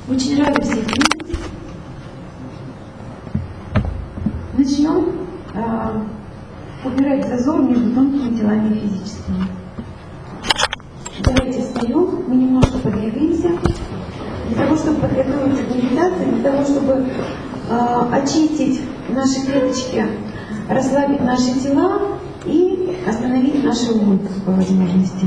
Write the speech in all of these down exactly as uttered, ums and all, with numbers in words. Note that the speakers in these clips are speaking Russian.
Очень рада всех видеть. Начнем а, убирать зазор между тонкими телами и физическими. Давайте встаем, мы немножко подвигаемся, для того, чтобы подготовиться к медитации, для того, чтобы а, очистить наши клеточки, расслабить наши тела и остановить наши умы по возможности.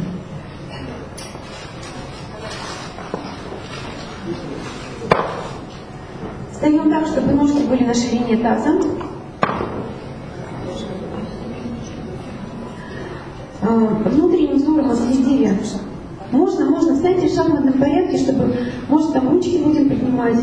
Встаем так, чтобы ножки были на ширине таза. Внутренним взором отследили. Можно, можно, встаньте в шахматном порядке, чтобы, может, там ручки будем поднимать.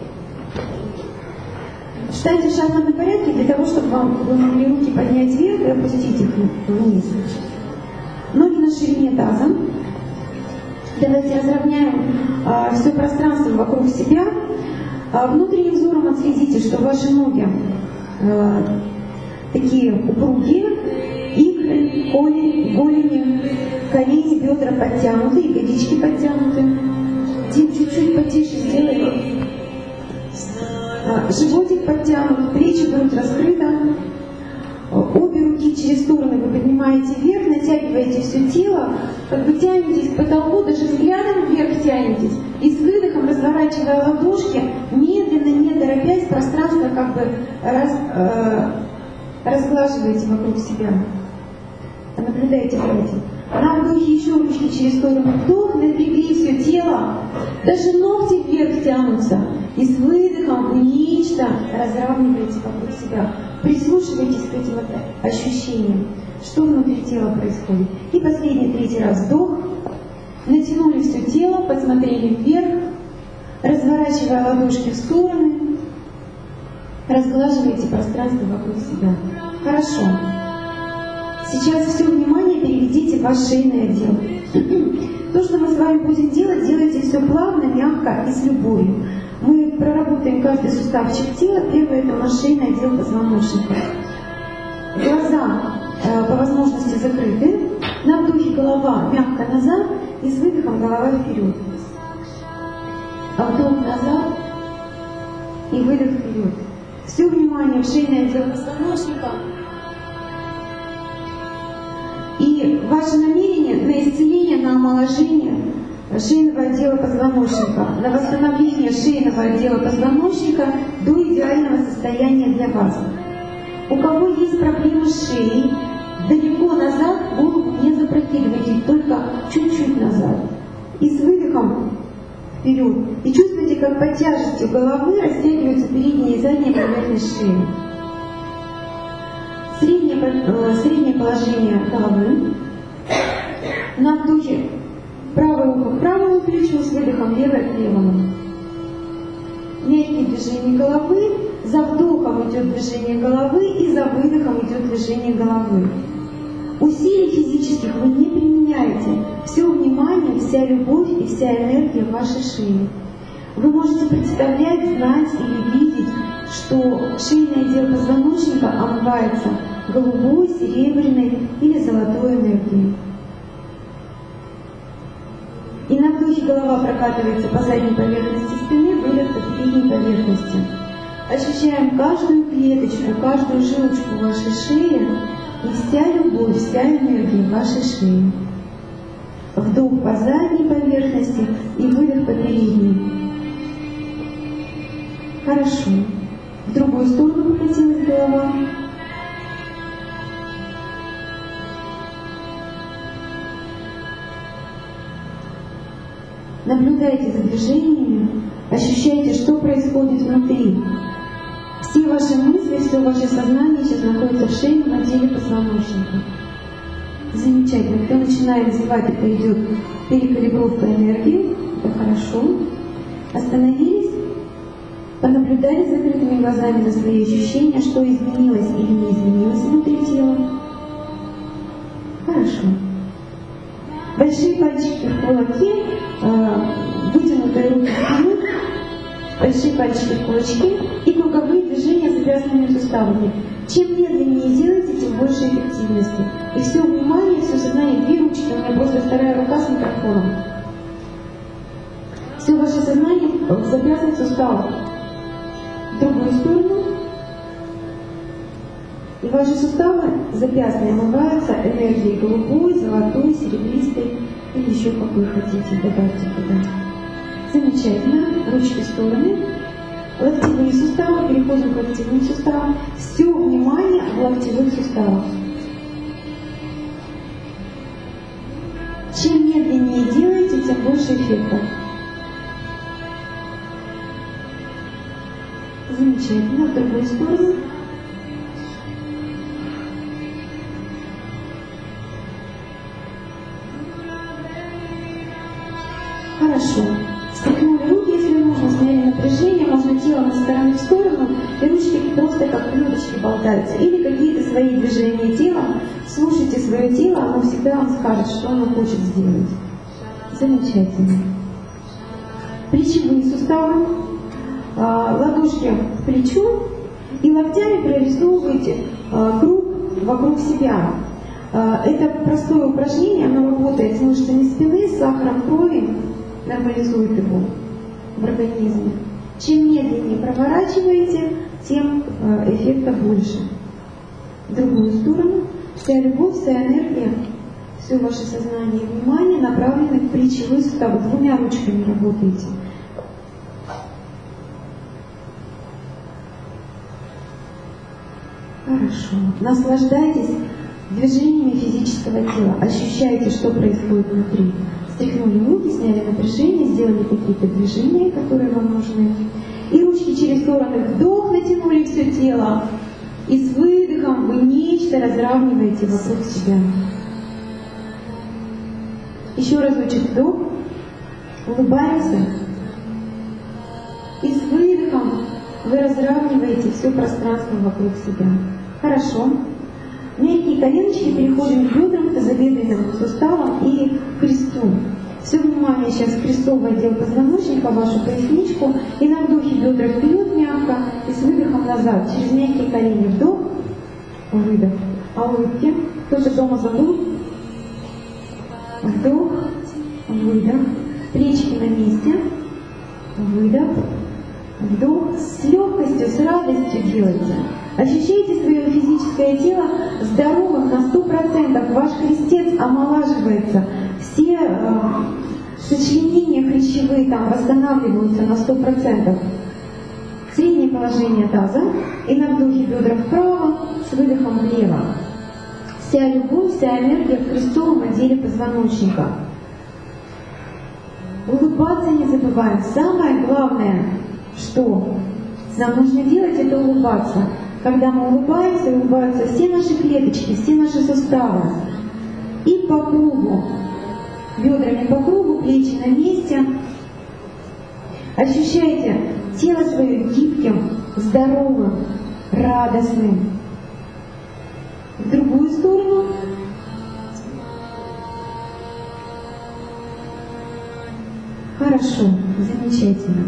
Встаньте в шахматном порядке для того, чтобы вам, вы могли руки поднять вверх и опустить их вниз. Ноги на ширине таза. Давайте разровняем а, все пространство вокруг себя. А внутренним взором отследите, что ваши ноги э, такие упругие, икры, колени, голени, колени, бедра подтянуты, ягодички подтянуты. Чуть-чуть потише сделаем. А, животик подтянут, плечи будут раскрыты. Обе руки через стороны вы поднимаете вверх, натягиваете все тело, как бы тянетесь к потолку, даже взглядом вверх тянетесь. И с выдохом, разворачивая ладошки, медленно, не торопясь, пространство как бы раз, э, разглаживаете вокруг себя. Наблюдайте за этим. На вдохе еще ручки через сторону. Вдох, напрягли все тело. Даже ногти вверх тянутся. И с выдохом нечто разравниваете вокруг себя. Прислушивайтесь к этим ощущениям, что внутри тела происходит. И последний, третий раз вдох. Натянули все тело, посмотрели вверх, разворачивая ладошки в стороны, разглаживайте пространство вокруг себя. Хорошо. Сейчас все внимание переведите в ваш шейный отдел. То, что мы с вами будем делать, делайте все плавно, мягко и с любовью. Мы проработаем каждый суставчик тела. Первый — это наш шейный отдел позвоночника. Глаза э, по возможности закрыты. На вдохе голова мягко назад и с выдохом голова вперед. А вдох назад и выдох вперед. Все внимание в шейный отдел позвоночника. И ваше намерение на исцеление, на омоложение шейного отдела позвоночника, на восстановление шейного отдела позвоночника до идеального состояния для вас. У кого есть проблемы с шеей, далеко назад голову не запрокидывайте, только чуть-чуть назад. И с выдохом вперед. И чувствуйте, как под тяжестью головы растягиваются передняя и задняя поверхность шеи. Среднее, э, среднее положение головы. На вдохе правое ухо к правому плечу, с выдохом левое к левому. Мягкие движения головы. За вдохом идет движение головы и за выдохом идет движение головы. Усилий физических вы не применяете. Все внимание, вся любовь и вся энергия в вашей шее. Вы можете представлять, знать или видеть, что шейный отдел позвоночника омывается голубой, серебряной или золотой энергией. И на вдохе голова прокатывается по задней поверхности спины, выдох по передней поверхности. Ощущаем каждую клеточку, каждую жилочку вашей шеи и вся любовь, вся энергия в вашей шее. Вдох по задней поверхности и выдох по передней. Хорошо. В другую сторону покатилась голова. Наблюдайте за движениями, ощущайте, что происходит внутри. Все ваши мысли, все ваше сознание сейчас находится в шейном отделе позвоночника. Замечательно. Когда начинаем зевать, это идет перекалибровка энергии. Это хорошо. Остановились, понаблюдали закрытыми глазами на свои ощущения, что изменилось или не изменилось внутри тела. Хорошо. Большие пальчики в кулаки, вытянутые руки вперед, большие пальчики в кулачки и круговые движения с завязанными суставами. Чем медленнее делаете, тем больше эффективности. И все внимание, все сознание, две ручки, у меня просто вторая рука с микрофоном. Все ваше сознание в запястных суставах. В другую сторону. И ваши суставы запястные омываются энергией голубой, золотой, серебристой или еще какой хотите, добавьте туда. Замечательно. Ручки в стороны. Локтевые суставы. Переходим к локтевым суставам. Все внимание в локтевых суставах. Чем медленнее делаете, тем больше эффекта. Замечательно. В другую сторону. Хорошо. Стряхнули руки, если нужно, сняли напряжение, можно телом из стороны в сторону, и ручки просто как клеточки болтаются. Или какие-то свои движения тела. Слушайте свое тело, оно всегда вам скажет, что оно хочет сделать. Замечательно. Плечевые суставы. Ладошки к плечу и локтями прорисовываете круг вокруг себя. Это простое упражнение, оно работает с мышцами спины, с сахаром крови, нормализует его в организме. Чем медленнее проворачиваете, тем эффекта больше. В другую сторону вся любовь, вся энергия, все ваше сознание и внимание направлены к плечевой суставу. Двумя ручками работаете. Хорошо. Наслаждайтесь движениями физического тела. Ощущайте, что происходит внутри. Стряхнули руки, сняли напряжение, сделали какие-то движения, которые вам нужны. И ручки через стороны. Вдох, натянули все тело. И с выдохом вы нечто разравниваете вокруг себя. Еще разочек вдох. Улыбаемся. И с выдохом вы разравниваете все пространство вокруг себя. Хорошо. Мягкие коленочки, переходим к бедрам, к тазобедренным суставам и к кресту. Все внимание сейчас в крестовый отдел позвоночника, вашу поясничку. И на вдохе бедра вперед мягко, и с выдохом назад. Через мягкие колени вдох, выдох. А улыбки. Кто-то дома забыл. Вдох, выдох. Плечики на месте. Выдох. Вдох. С легкостью, с радостью делайте. Ощущайте свое физическое тело здоровым на сто процентов. Ваш крестец омолаживается. Все э, сочленения хрящевые там восстанавливаются на сто процентов. Среднее положение таза. И на вдохе бедра вправо, с выдохом влево. Вся любовь, вся энергия в крестовом отделе позвоночника. Улыбаться не забываем. Самое главное, что нам нужно делать, это улыбаться. Когда мы улыбаемся, улыбаются все наши клеточки, все наши суставы. И по кругу, бедрами по кругу, плечи на месте. Ощущайте тело свое гибким, здоровым, радостным. В другую сторону. Хорошо, замечательно.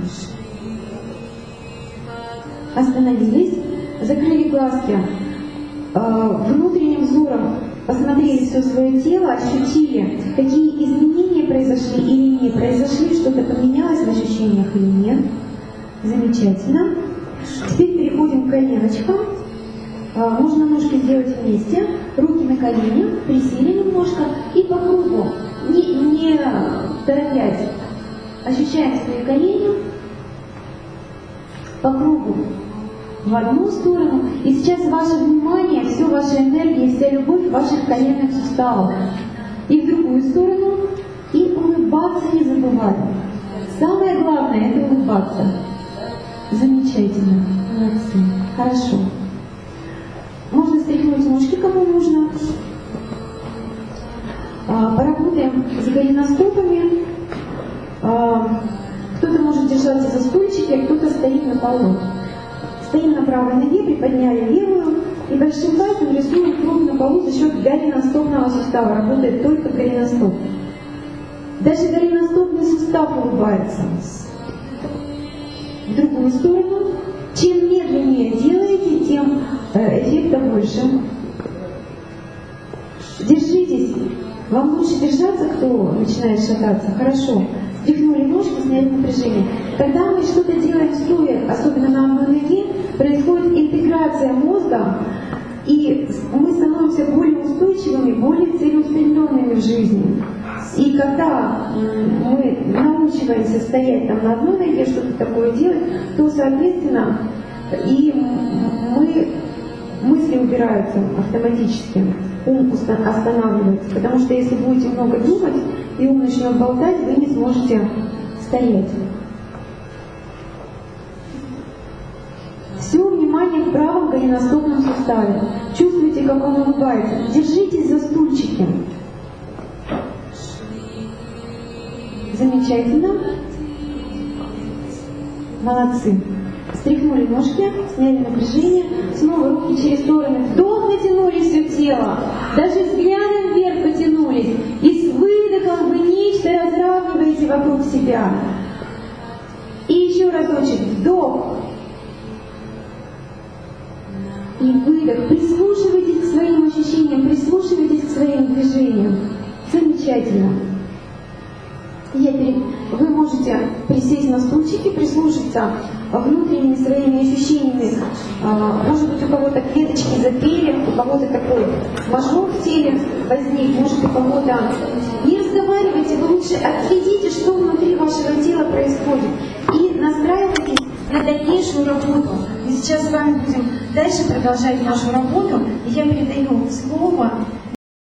Остановились, закрыли глазки, внутренним взором посмотрели все свое тело, ощутили, какие изменения произошли или не произошли, что-то поменялось в ощущениях или нет. Замечательно. Теперь переходим к коленочкам. Можно ножки сделать вместе, руки на коленях, присели немножко и по кругу, не, не торопясь. Ощущаем свои колени по кругу в одну сторону. И сейчас ваше внимание, все ваша энергия, вся любовь в ваших коленных суставах. И в другую сторону. И улыбаться не забываем. Самое главное — это улыбаться. Замечательно. Молодцы. Хорошо. Можно стряхнуть ножки, кому нужно. Поработаем с голеностопами. Кто-то может держаться за стульчики, а кто-то стоит на полу. Стоим на правой ноге, приподняли левую и большим пальцем рисуем круг на полу за счет голеностопного сустава. Работает только голеностоп. Даже голеностопный сустав улыбается. В другую сторону. Чем медленнее делаете, тем эффекта больше. Держитесь. Вам лучше держаться, кто начинает шататься. Хорошо. Стряхнули ножки, снять напряжение. Когда мы что-то делаем стоя, особенно на одной ноге, происходит интеграция мозга, и мы становимся более устойчивыми, более целеустремленными в жизни. И когда мы научиваемся стоять там на одной ноге, что-то такое делать, то, соответственно, и мы, мысли убираются автоматически, ум останавливается. Потому что если будете много думать, и ум начнет болтать, вы не сможете стоять. Все внимание в правом голеностопном суставе. Чувствуете, как он улыбается. Держитесь за стульчики. Замечательно. Молодцы. Стряхнули ножки, сняли напряжение. Снова руки через стороны. Вдох, натянули все тело. Даже взглядом вверх потянулись. И с выдохом вы нечто разравниваете вокруг себя. И еще разочек. Вдох. И выдох. Прислушивайтесь к своим ощущениям, прислушивайтесь к своим движениям. Замечательно. Я перед... Вы можете присесть на стульчики, прислушаться внутренними своими ощущениями. Может быть, у кого-то клеточки запели, у кого-то такой мажор в теле возник, может, у кого-то... Не разговаривайте, вы лучше отследите, что внутри вашего тела происходит. И настраивайтесь на дальнейшую работу. И сейчас с вами будем дальше продолжать нашу работу. И я передаю слово